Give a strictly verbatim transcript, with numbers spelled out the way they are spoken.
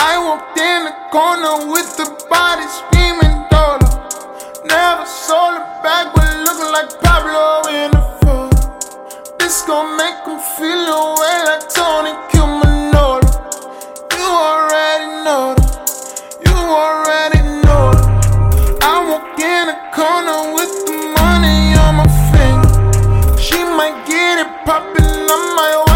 I walked in the corner with the body screaming dollar. Never sold it back, but looking like Pablo in the fall. This gon' make him feel away like Tony Cumanolo. You already know that. You already know that. I walk in the corner with the money on my finger. She might get it poppin', I might